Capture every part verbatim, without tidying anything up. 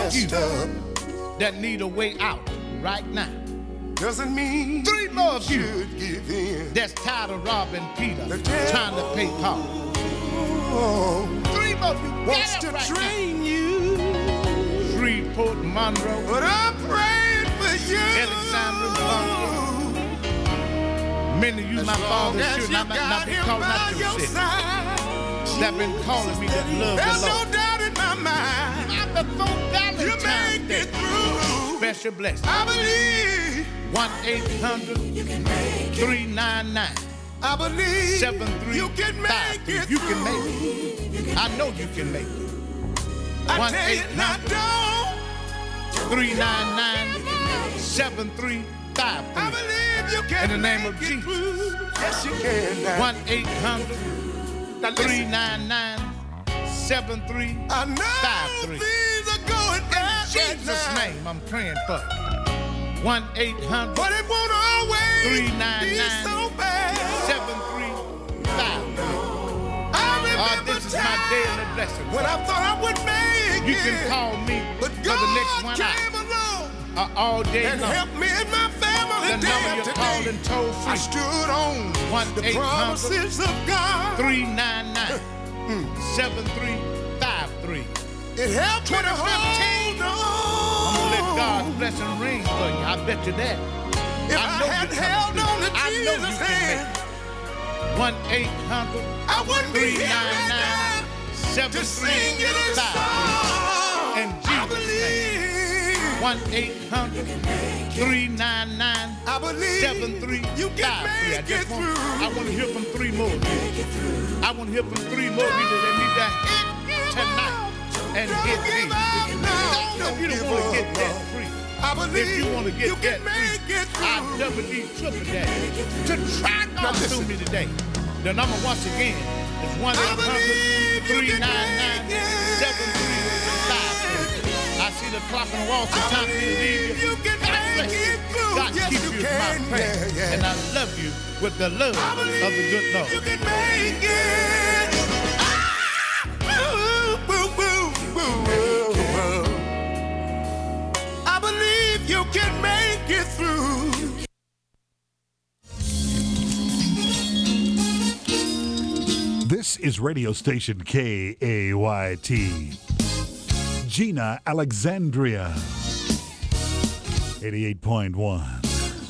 of you that need a way out right now. Doesn't mean three more of you give in. That's tired of robbing Peter, trying to pay Paul. Oh, three more of you wants get to up right train now. you. Shreveport, Monroe, But I'm praying for you. Alexandria, many of you, my father, should not, not be calling out your shit. That been calling me that love There's the Lord. no doubt in my mind. I'm the phone Valentine's You make Day. it through. Special blessing. I believe. one eight hundred three nine nine I believe. seven three You can five make three. it You through. can make it. I know you can make it. I tell you, now don't. three nine nine seven three five I three. believe you can In the name make of it Jesus. through. Yes, you can. Now. one eight hundred three nine nine seven three I know five three. things are going In bad right Jesus' now, name, I'm praying for you. one eight hundred but it won't always three nine be nine so bad. seven three five three. I Oh, remember this is my daily blessing. when I thought I would make You it, can call me but for God the next one came hour, along uh, all day and long. helped me and my family The day number you after called day. and told I free. stood on the promises of God. three nine nine seven three five three. It helped me to hold I'm gonna let on. God's blessing ring for you. I bet you that. If I I, know had you can held do it. on to I know you Jesus' can hand, make it. one eight hundred I wouldn't be three here nine right nine now seven to three sing you this five. song. In I Jesus' name. believe. one eight hundred three nine nine I believe seven three you can five three. I make just it want, through. I want to hear from three more of you. I want to hear from three more of you that need to hit tonight and Don't get give me. up now. If Don't you give don't want to up get now. debt free, I if believe you want to get you debt can make free, it I through. double D triple daddy to try God through me today. The number once again is one eight hundred three nine nine seven three five three. I see the clock on the wall. It's time for me to leave you. You can make it through. God Yes, keep you you is my can. prayer. Yeah, yeah. And I love you with the love I of the believe good Lord. you can make it. Ah! Boo, boo, boo, boo, boo, boo. I believe you can make it through. This is radio station K A Y T. Gina, Alexandria. eighty-eight point one.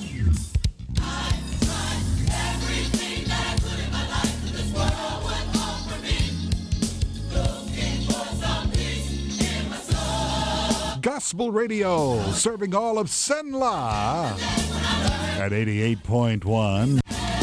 Gospel Radio, serving all of Senla at eighty-eight point one.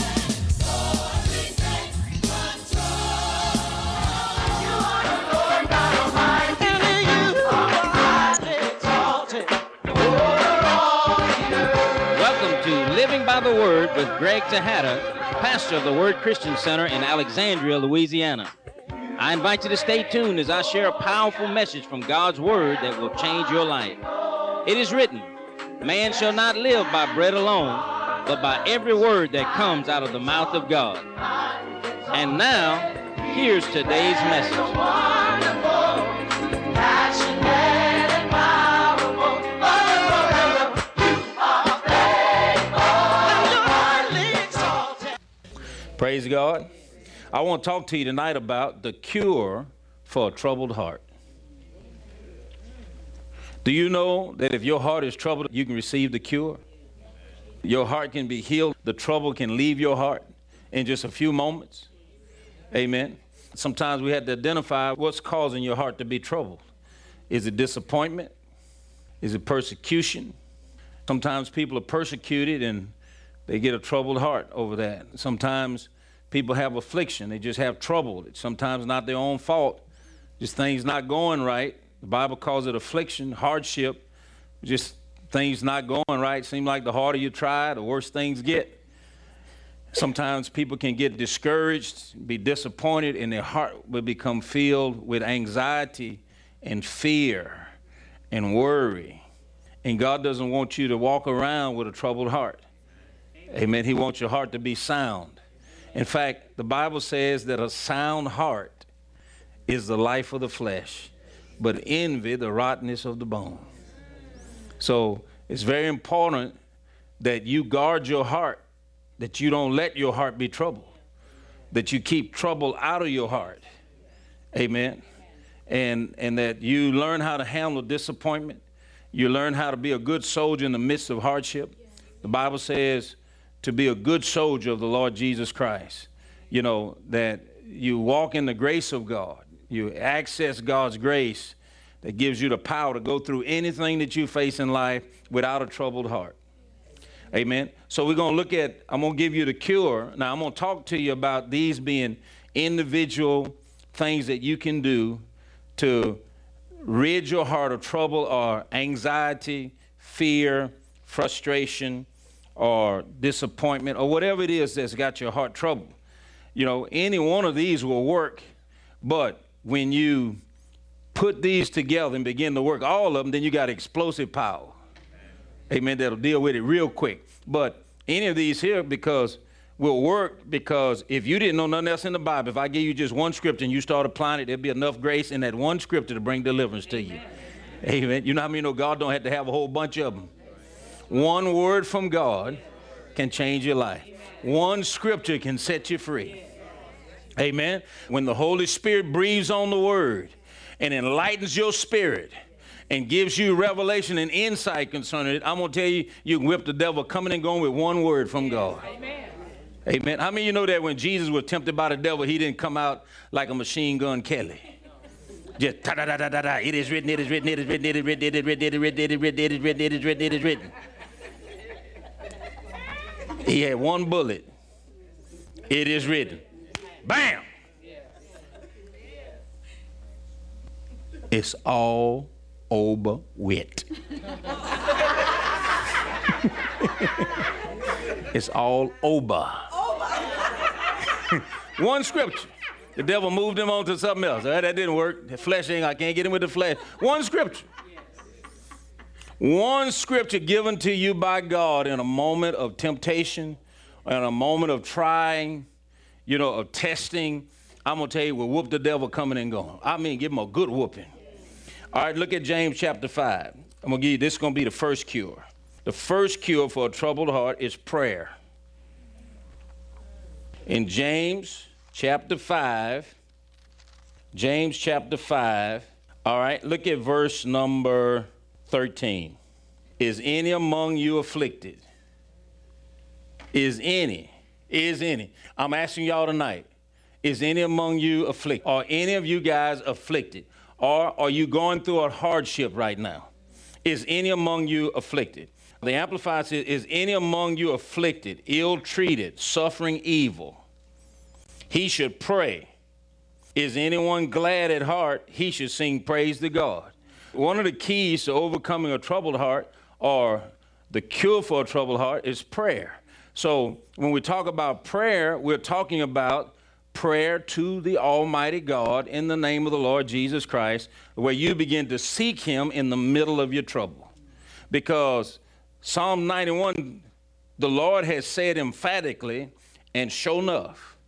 Welcome to Living by the Word with Greg Tejada, pastor of the Word Christian Center in Alexandria, Louisiana. I invite you to stay tuned as I share a powerful message from God's Word that will change your life. It is written, man shall not live by bread alone, but by every word that comes out of the mouth of God. And now, here's today's message. Praise God. I want to talk to you tonight about the cure for a troubled heart. Do you know that if your heart is troubled, you can receive the cure? Your heart can be healed. The trouble can leave your heart in just a few moments. Amen. Sometimes we have to identify what's causing your heart to be troubled. Is it disappointment? Is it persecution? Sometimes people are persecuted and they get a troubled heart over that. Sometimes people have affliction. They just have trouble. It's sometimes not their own fault. Just things not going right. The Bible calls it affliction, hardship, just things not going right. Seem like the harder you try, the worse things get. Sometimes people can get discouraged, be disappointed, and their heart will become filled with anxiety and fear and worry. And God doesn't want you to walk around with a troubled heart. Amen. He wants your heart to be sound. In fact, the Bible says that a sound heart is the life of the flesh. but envy the rottenness of the bone. So it's very important that you guard your heart, that you don't let your heart be troubled, that you keep trouble out of your heart. Amen. And, and that you learn how to handle disappointment. You learn how to be a good soldier in the midst of hardship. The Bible says to be a good soldier of the Lord Jesus Christ. You know, that you walk in the grace of God. You access God's grace that gives you the power to go through anything that you face in life without a troubled heart. Amen. So we're going to look at, I'm going to give you the cure. Now, I'm going to talk to you about these being individual things that you can do to rid your heart of trouble or anxiety, fear, frustration, or disappointment, or whatever it is that's got your heart troubled. You know, any one of these will work, but when you put these together and begin to work all of them, then you got explosive power. Amen. That'll deal with it real quick. But any of these here because will work because if you didn't know nothing else in the Bible, if I give you just one scripture and you start applying it, there'll be enough grace in that one scripture to bring deliverance to you. Amen. You know how many know God don't have to have a whole bunch of them? One word from God can change your life. One scripture can set you free. Amen. When the Holy Spirit breathes on the word and enlightens your spirit and gives you revelation and insight concerning it, I'm going to tell you, you can whip the devil coming and going with one word from God. Amen. Amen. How many of you know that when Jesus was tempted by the devil, he didn't come out like a machine gun Kelly? Just ta da da da da da. It is written, it is written, it is written, it is written, it is written, it is written, it is written, it is written, it is written, it is written. He had one bullet. It is written. Bam! It's all over with. It's all over. One scripture. The devil moved him on to something else. Right? That didn't work. The flesh ain't, I can't get him with the flesh. One scripture. One scripture given to you by God in a moment of temptation, in a moment of trying, you know, of testing. I'm going to tell you, will whoop the devil coming and going. I mean, give him a good whooping. All right, look at James chapter five. I'm going to give you, this is going to be the first cure. The first cure for a troubled heart is prayer. In James chapter five, James chapter five, all right, look at verse number thirteen. Is any among you afflicted? Is any, is any. I'm asking y'all tonight, is any among you afflicted? Are any of you guys afflicted? Or are you going through a hardship right now? Is any among you afflicted? The Amplified says, is any among you afflicted, ill-treated, suffering evil? He should pray. Is anyone glad at heart? He should sing praise to God. One of the keys to overcoming a troubled heart, or the cure for a troubled heart, is prayer. So when we talk about prayer, we're talking about prayer to the Almighty God in the name of the Lord Jesus Christ, where you begin to seek him in the middle of your trouble. Because Psalm ninety-one, the Lord has said emphatically, and sure enough,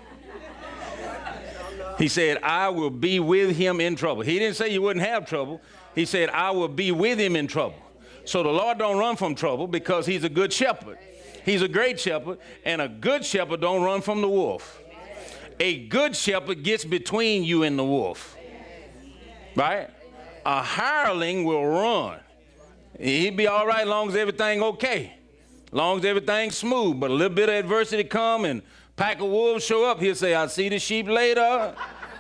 he said, I will be with him in trouble. He didn't say you wouldn't have trouble. He said, I will be with him in trouble. So the Lord don't run from trouble because he's a good shepherd. He's a great shepherd, and a good shepherd don't run from the wolf. A good shepherd gets between you and the wolf, right? A hireling will run. He'd be all right as long as everything okay, as long as everything's smooth. But a little bit of adversity come and pack of wolves show up, he'll say, I'll see the sheep later.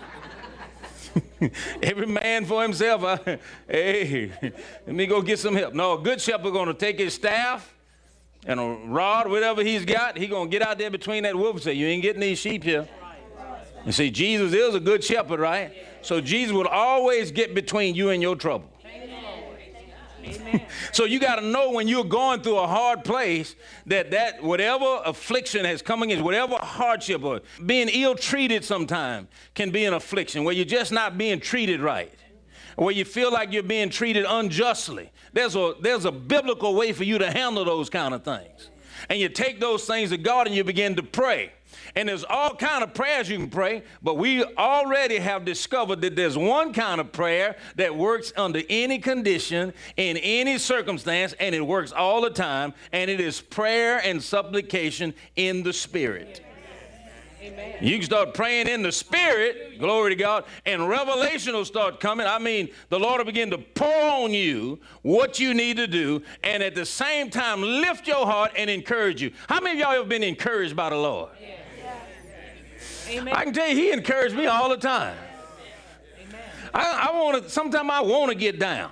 Every man for himself. I, hey, let me go get some help. No, a good shepherd going to take his staff and a rod, whatever he's got, he's going to get out there between that wolf and say, you ain't getting these sheep here. You see, Jesus is a good shepherd, right? So Jesus will always get between you and your trouble. Amen. So you got to know when you're going through a hard place that that whatever affliction has come against, whatever hardship or being ill-treated sometimes can be an affliction where you're just not being treated right, where you feel like you're being treated unjustly. There's a, there's a biblical way for you to handle those kind of things. And you take those things to God and you begin to pray. And there's all kind of prayers you can pray, but we already have discovered that there's one kind of prayer that works under any condition, in any circumstance, and it works all the time, and it is prayer and supplication in the Spirit. Amen. You can start praying in the Spirit, glory to God, and revelation will start coming. I mean, the Lord will begin to pour on you what you need to do, and at the same time, lift your heart and encourage you. How many of y'all have been encouraged by the Lord? Yes. Yes. Amen. I can tell you, he encouraged me all the time. Amen. I, I want to, sometimes I want to get down.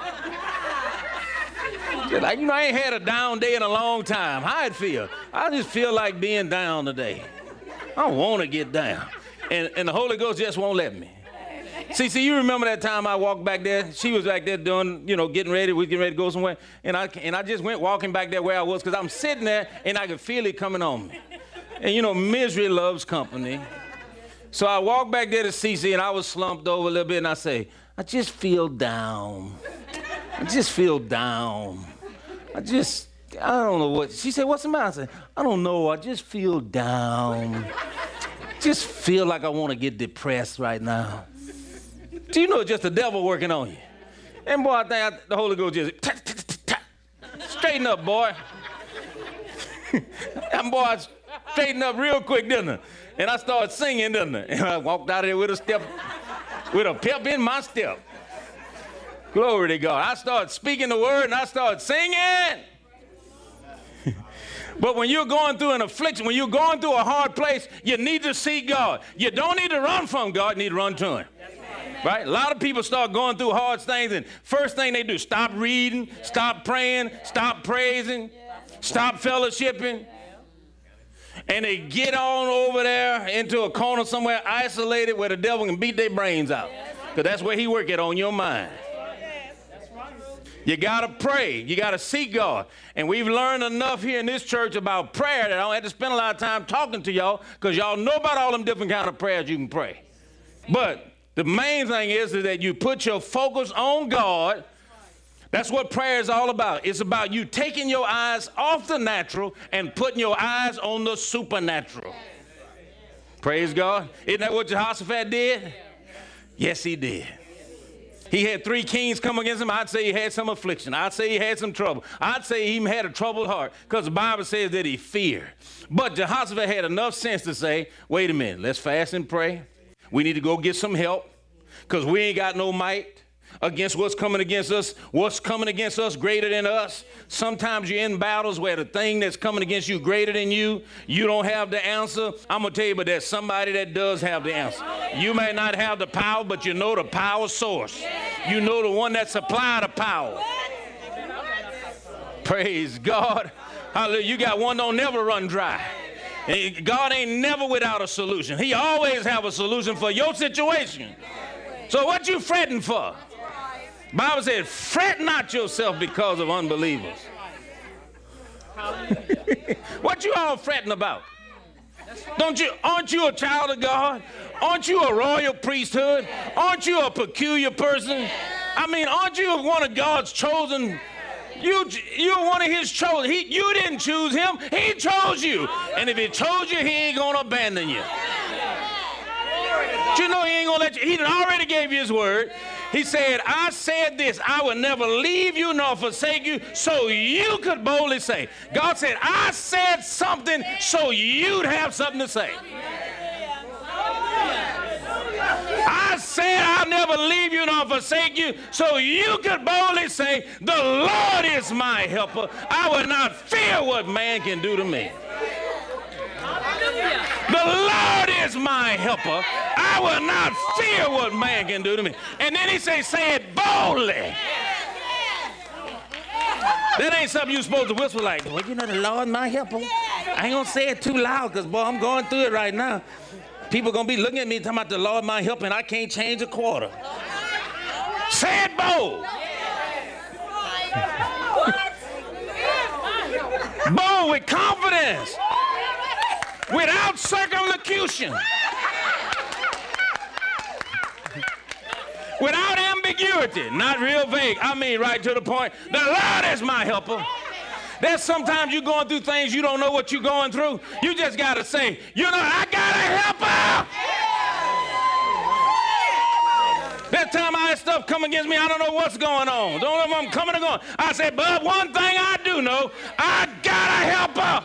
Like, you know, I ain't had a down day in a long time. How it feel? I just feel like being down today. I want to get down. And, and the Holy Ghost just won't let me. See, see, you remember that time I walked back there? She was back there doing, you know, getting ready. We was getting ready to go somewhere. And I, and I just went walking back there where I was because I'm sitting there and I could feel it coming on me. And, you know, misery loves company. So I walked back there to Cece and I was slumped over a little bit and I say, I just feel down. I just feel down. I just... I don't know what. She said, what's the matter? I said, I don't know. I just feel down. Just feel like I want to get depressed right now. Do you know it's just the devil working on you? And boy, I think I, the Holy Ghost just, tap, tap, tap, tap. Straighten up, boy. And boy, I straightened up real quick, didn't I? And I started singing, didn't I? And I walked out of there with a step, with a pep in my step. Glory to God. I started speaking the word and I started singing. But when you're going through an affliction, when you're going through a hard place, you need to seek God. You don't need to run from God, you need to run to him. Right? A lot of people start going through hard things, and first thing they do, stop reading, stop praying, stop praising, stop fellowshipping. And they get on over there into a corner somewhere isolated where the devil can beat their brains out. Because that's where he work it on your mind. You got to pray. You got to seek God. And we've learned enough here in this church about prayer that I don't have to spend a lot of time talking to y'all because y'all know about all them different kind of prayers you can pray. But the main thing is, is that you put your focus on God. That's what prayer is all about. It's about you taking your eyes off the natural and putting your eyes on the supernatural. Praise God. Isn't that what Jehoshaphat did? Yes, he did. He had three kings come against him. I'd say he had some affliction. I'd say he had some trouble. I'd say he even had a troubled heart because the Bible says that he feared. But Jehoshaphat had enough sense to say, wait a minute, let's fast and pray. We need to go get some help because we ain't got no might against what's coming against us. What's coming against us greater than us. Sometimes you're in battles where the thing that's coming against you greater than you, you don't have the answer. I'm going to tell you, but there's somebody that does have the answer. You may not have the power, but you know the power source. You know the one that supplied the power. Praise God. Hallelujah. You got one that'll never run dry. God ain't never without a solution. He always have a solution for your situation. So what you fretting for? Bible said, fret not yourself because of unbelievers. What you all fretting about? Don't you, aren't you a child of God? Aren't you a royal priesthood? Aren't you a peculiar person? I mean, aren't you one of God's chosen? You, you're one of his chosen. He, you didn't choose him. He chose you. And if he chose you, he ain't going to abandon you. But you know he ain't going to let you. He already gave you his word. He said, I said this, I will never leave you nor forsake you, so you could boldly say. God said, I said something so you'd have something to say. I said I'll never leave you nor forsake you, so you could boldly say, the Lord is my helper. I will not fear what man can do to me. The Lord is my helper. I will not fear what man can do to me. And then he say, say it boldly. That ain't something you're supposed to whisper like, well, you know, the Lord my helper. I ain't going to say it too loud because, boy, I'm going through it right now. People going to be looking at me talking about the Lord my helper and I can't change a quarter. Say it bold. Bold with confidence. Without circumlocution. Without ambiguity. Not real vague. I mean right to the point. The Lord is my helper. There's sometimes you're going through things you don't know what you're going through. You just got to say, you know, I got to help her. That time I had stuff come against me, I don't know what's going on. Don't know if I'm coming or going. I said, but one thing I do know, I got to help her.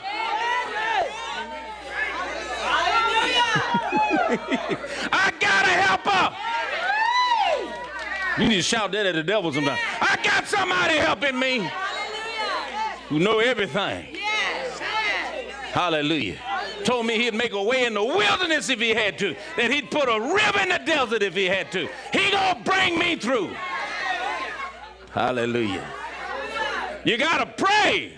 I got to help her. You need to shout that at the devil sometimes. I got somebody helping me who know everything. Hallelujah. Told me he'd make a way in the wilderness if he had to. That he'd put a river in the desert if he had to. He gonna bring me through. Hallelujah. You gotta pray.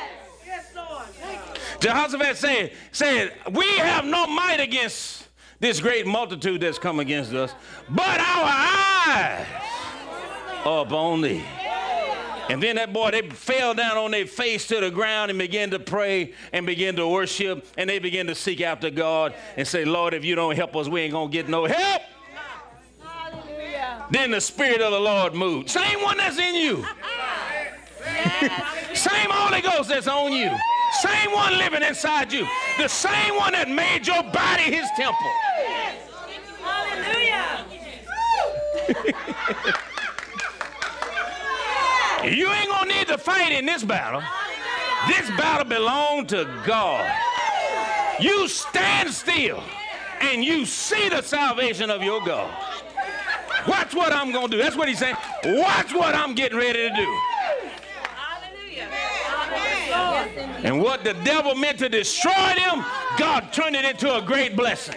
Jehoshaphat said, said, we have no might against this great multitude that's come against us, but our eyes are upon thee. And then that boy, they fell down on their face to the ground and began to pray and began to worship, and they began to seek after God and say, Lord, if you don't help us, we ain't going to get no help. Hallelujah. Then the Spirit of the Lord moved. Same one that's in you. Same Holy Ghost that's on you. Same one living inside you. The same one that made your body his temple. Hallelujah. You ain't gonna need to fight in this battle. This battle belongs to God. You stand still and you see the salvation of your God. Watch what I'm gonna do. That's what he's saying. Watch what I'm getting ready to do. And what the devil meant to destroy them, God turned it into a great blessing.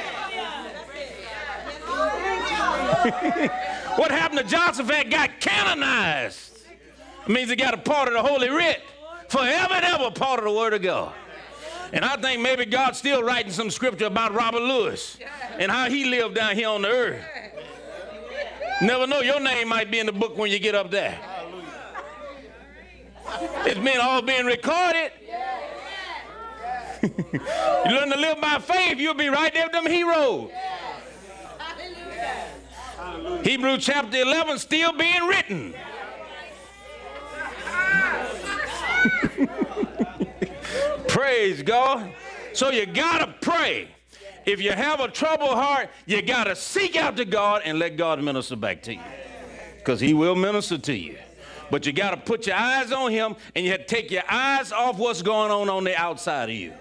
What happened to Jehoshaphat got canonized. It means he got a part of the Holy Writ. Forever and ever part of the Word of God. And I think maybe God's still writing some scripture about Robert Lewis and how he lived down here on the earth. Never know, your name might be in the book when you get up there. It's been all being recorded. You learn to live by faith, you'll be right there with them heroes. Hebrews chapter eleven still being written. Praise God. So you gotta pray. If you have a troubled heart, you gotta seek out to God and let God minister back to you, because he will minister to you. But you got to put your eyes on him, and you have to take your eyes off what's going on on the outside of you.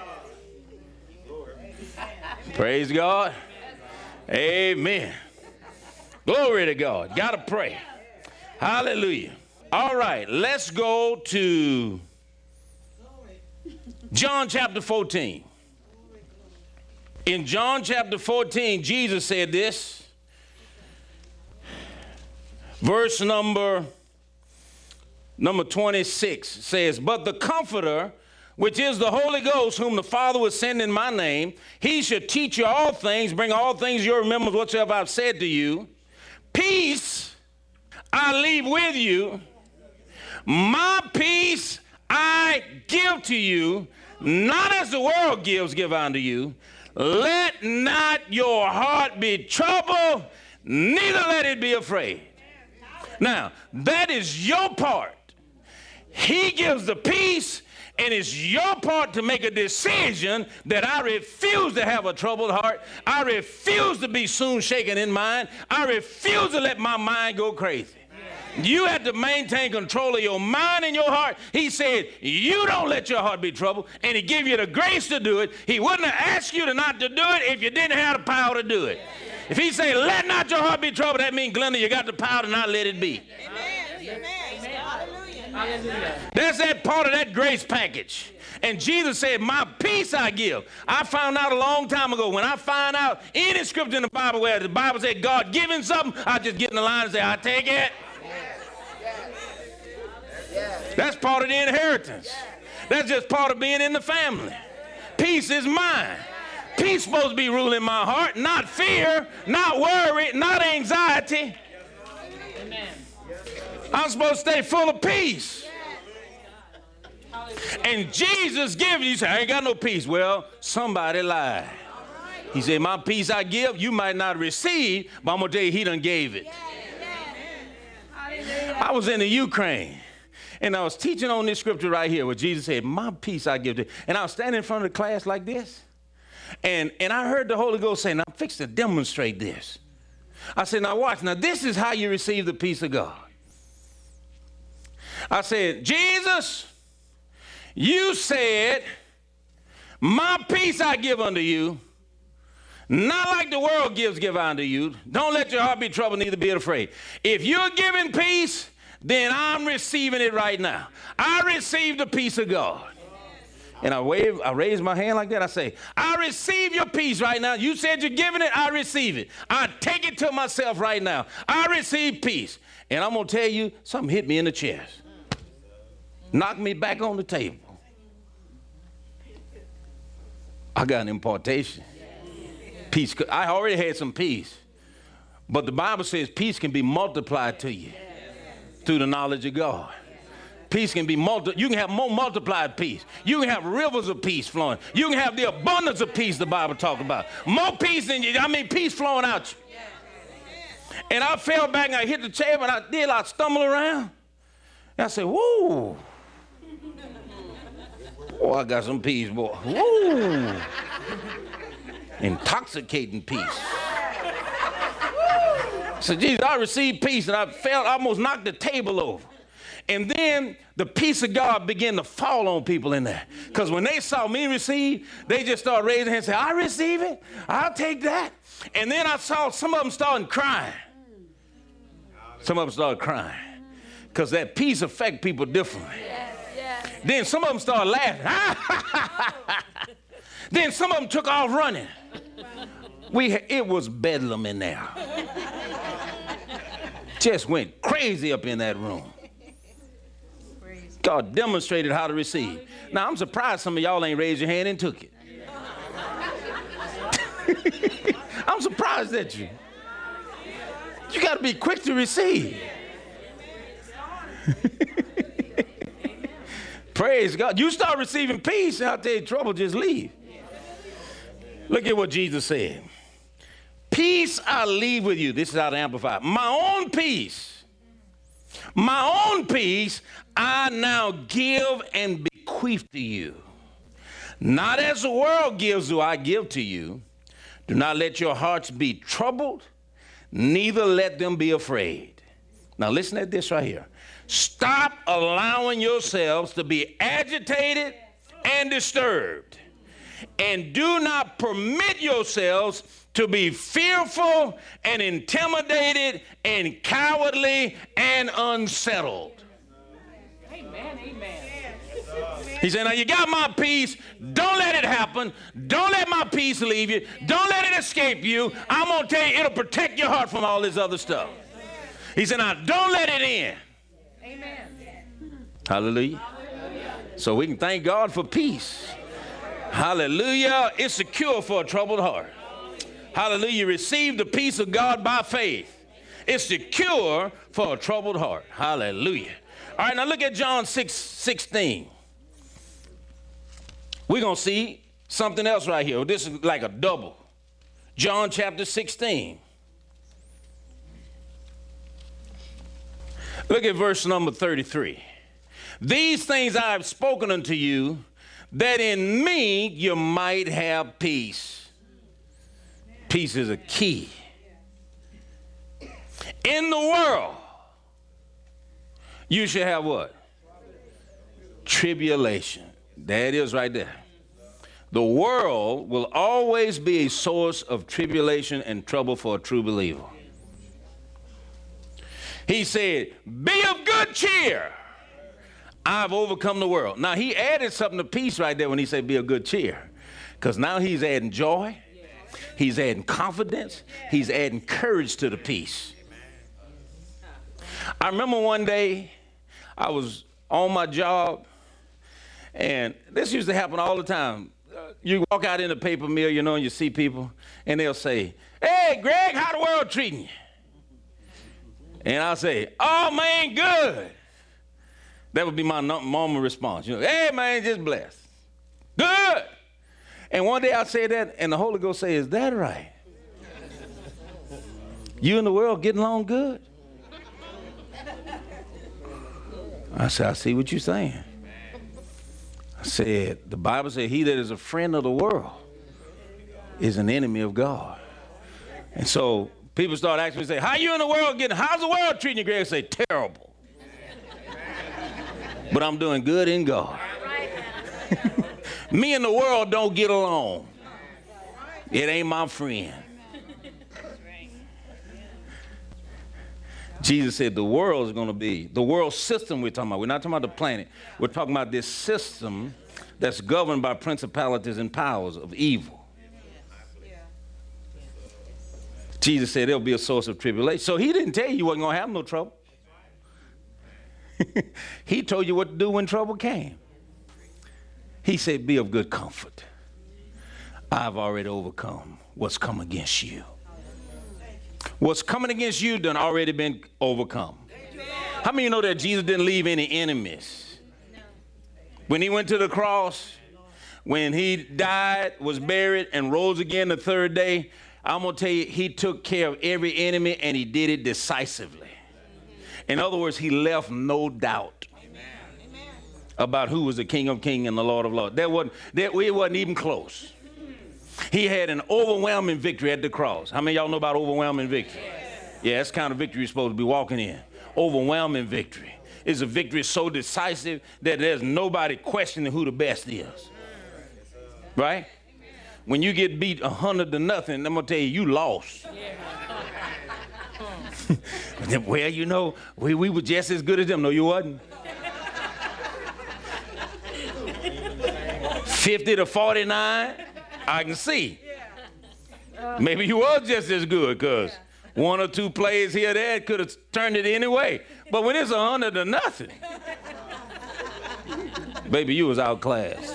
Praise God. Amen. Glory to God. Got to pray. Hallelujah. All right, let's go to John chapter fourteen. In John chapter fourteen, Jesus said this. Verse number... Number twenty-six says, but the Comforter, which is the Holy Ghost, whom the Father will send in my name, he shall teach you all things, bring all things to your remembrance whatsoever I've said to you. Peace I leave with you. My peace I give to you, not as the world gives, give unto you. Let not your heart be troubled, neither let it be afraid. Now, that is your part. He gives the peace, and it's your part to make a decision that I refuse to have a troubled heart. I refuse to be soon shaken in mind. I refuse to let my mind go crazy. You have to maintain control of your mind and your heart. He said, you don't let your heart be troubled, and he give you the grace to do it. He wouldn't have asked you to not to do it if you didn't have the power to do it. If he say, let not your heart be troubled, that means, Glenda, you got the power to not let it be. Amen. Hallelujah. That's that part of that grace package. And Jesus said, my peace I give. I found out a long time ago, when I find out any scripture in the Bible where the Bible said God giving something, I just get in the line and say, I take it. That's part of the inheritance. That's just part of being in the family. Peace is mine. Peace is supposed to be ruling my heart, not fear, not worry, not anxiety. Amen. I'm supposed to stay full of peace. And Jesus gives you, you say, I ain't got no peace. Well, somebody lied. He said, my peace I give, you might not receive, but I'm going to tell you, he done gave it. I was in the Ukraine, And I was teaching on this scripture right here where Jesus said, my peace I give to you. And I was standing in front of the class like this. And, and I heard the Holy Ghost say, now I'm fixing to demonstrate this. I said, now watch. Now this is how you receive the peace of God. I said, Jesus, you said, my peace I give unto you. Not like the world gives, give unto you. Don't let your heart be troubled, neither be afraid. If you're giving peace, then I'm receiving it right now. I receive the peace of God. And I wave, I raise my hand like that. I say, I receive your peace right now. You said you're giving it, I receive it. I take it to myself right now. I receive peace. And I'm going to tell you, something hit me in the chest. Knocked me back on the table. I got an impartation. Peace. I already had some peace. But the Bible says peace can be multiplied to you through the knowledge of God. Peace can be multi. You can have more multiplied peace. You can have rivers of peace flowing. You can have the abundance of peace the Bible talks about. More peace than you. I mean, peace flowing out you. And I fell back and I hit the table and I did. I stumbled around. And I said, whoa. Oh, I got some peace, boy. Whoa. Intoxicating peace. So Jesus, I received peace and I felt, I almost knocked the table over. And then the peace of God began to fall on people in there. Because when they saw me receive, they just started raising their hands and said, I receive it. I'll take that. And then I saw some of them starting crying. Some of them started crying. Because that peace affects people differently. Yes, yes. Then some of them started laughing. Then some of them took off running. We, it was bedlam in there. Just went crazy up in that room. God demonstrated how to receive. Now, I'm surprised some of y'all ain't raised your hand and took it. I'm surprised at you. You got to be quick to receive. Praise God. You start receiving peace, and I'll tell you, trouble just leave. Look at what Jesus said. Peace I leave with you. This is how to amplify. My own peace. My own peace I now give and bequeath to you. Not as the world gives do I give to you. Do not let your hearts be troubled, neither let them be afraid. Now listen at this right here. Stop allowing yourselves to be agitated and disturbed. And do not permit yourselves to be fearful and intimidated and cowardly and unsettled. Amen, amen. He said, now you got my peace. Don't let it happen. Don't let my peace leave you. Don't let it escape you. I'm going to tell you, it'll protect your heart from all this other stuff. He said, now don't let it in. Amen. Hallelujah. So we can thank God for peace. Hallelujah. It's a cure for a troubled heart. Hallelujah. Receive the peace of God by faith. It's the cure for a troubled heart. Hallelujah. All right, now look at John six sixteen. We're going to see something else right here. This is like a double. John chapter sixteen. Look at verse number thirty-three. These things I have spoken unto you, that in me you might have peace. Peace is a key. In the world, you should have what? Tribulation. There it is right there. The world will always be a source of tribulation and trouble for a true believer. He said, be of good cheer. I've overcome the world. Now, he added something to peace right there when he said be of good cheer. Because now he's adding joy. He's adding confidence. He's adding courage to the peace. I remember one day I was on my job, and this used to happen all the time. Uh, you walk out in the paper mill, you know, and you see people, and they'll say, hey, Greg, how the world treating you? And I'll say, oh, man, good. That would be my normal response. You know, hey, man, just blessed. Good. And one day I say that, and the Holy Ghost say, is that right? You and the world getting along good? I said, I see what you're saying. I said, the Bible said, he that is a friend of the world is an enemy of God. And so people start asking me, say, how you in the world getting, how's the world treating you, Greg? I say, terrible. But I'm doing good in God. Me and the world don't get along. It ain't my friend. Jesus said the world is going to be, the world system we're talking about. We're not talking about the planet. We're talking about this system that's governed by principalities and powers of evil. Jesus said there'll be a source of tribulation. So he didn't tell you you wasn't going to have no trouble. He told you what to do when trouble came. He said, be of good comfort. I've already overcome what's come against you. What's coming against you done already been overcome. How many of you know that Jesus didn't leave any enemies? When he went to the cross, when he died, was buried, and rose again the third day, I'm going to tell you, he took care of every enemy, and he did it decisively. In other words, he left no doubt about who was the King of Kings and the Lord of Lords. There wasn't, there, it wasn't even close. He had an overwhelming victory at the cross. How many of y'all know about overwhelming victory? Yeah, that's the kind of victory you're supposed to be walking in. Overwhelming victory. It's a victory so decisive that there's nobody questioning who the best is. Right? When you get beat a hundred to nothing, I'm going to tell you, you lost. Well, you know, we, we were just as good as them. No, you wasn't. fifty to forty-nine, I can see. Maybe you was just as good, because one or two plays here or there could have turned it anyway. But when it's a hundred to nothing, baby, you was outclassed.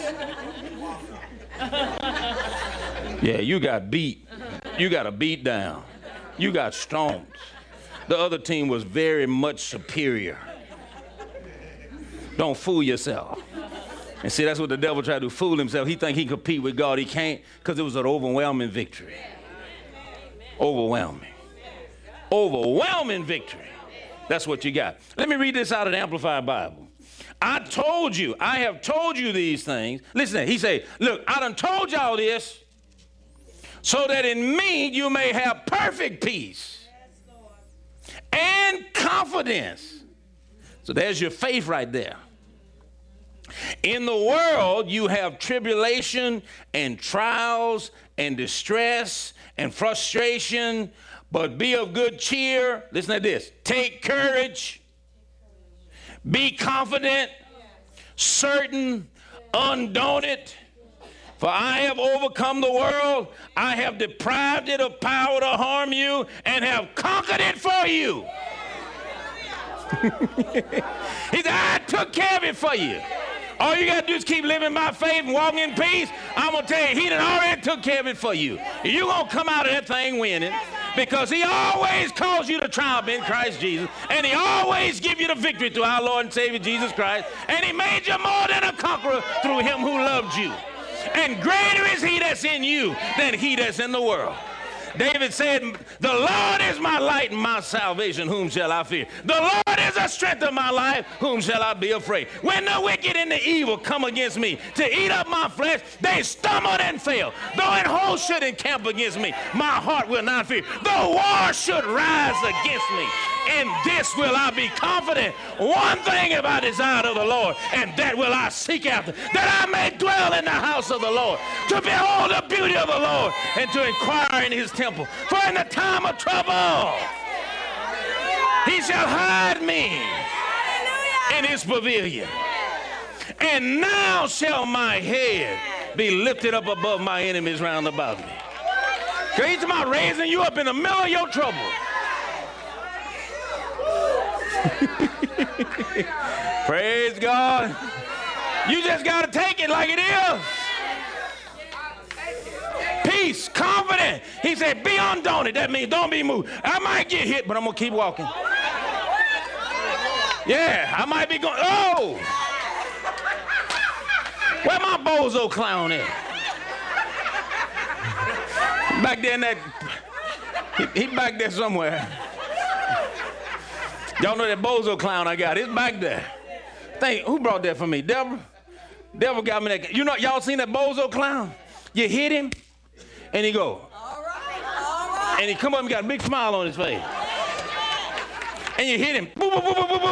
Yeah, you got beat. You got a beat down. You got stomped. The other team was very much superior. Don't fool yourself. And see, that's what the devil tried to do, fool himself. He think he can compete with God. He can't, because it was an overwhelming victory. Overwhelming. Overwhelming victory. That's what you got. Let me read this out of the Amplified Bible. I told you, I have told you these things. Listen, he said, look, I done told y'all this so that in me you may have perfect peace and confidence. So there's your faith right there. In the world, you have tribulation and trials and distress and frustration, but be of good cheer. Listen to this. Take courage. Be confident, certain, undaunted. For I have overcome the world. I have deprived it of power to harm you and have conquered it for you. He said, I took care of it for you. All you got to do is keep living by faith and walking in peace. I'm going to tell you, he done already took care of it for you. You're going to come out of that thing winning, because he always calls you to triumph in Christ Jesus, and he always give you the victory through our Lord and Savior Jesus Christ, and he made you more than a conqueror through him who loved you. And greater is he that's in you than he that's in the world. David said, the Lord is my light and my salvation, whom shall I fear? The Lord is the strength of my life, whom shall I be afraid? When the wicked and the evil come against me to eat up my flesh, they stumbled and fell. Though an host should encamp against me, my heart will not fear. Though war should rise against me, in this will I be confident. One thing have I desired of the Lord, and that will I seek after, that I may dwell in the house of the Lord, to behold the beauty of the Lord, and to inquire in his temple. For in the time of trouble, he shall hide me in his pavilion. And now shall my head be lifted up above my enemies round about me. He's talking about raising you up in the middle of your trouble. Praise God. You just got to take it like it is. Peace, confident. He said, be undaunted. That means don't be moved. I might get hit, but I'm going to keep walking. Yeah, I might be going, oh. Where my bozo clown at? Back there in that, he, he back there somewhere. Y'all know that bozo clown I got, it's back there. Thank, who brought that for me? Deborah? Deborah got me that. You know, y'all seen that bozo clown? You hit him, and he go. All right, all right. And he come up and got a big smile on his face. And you hit him. Boop, boop, boop, boop, boop.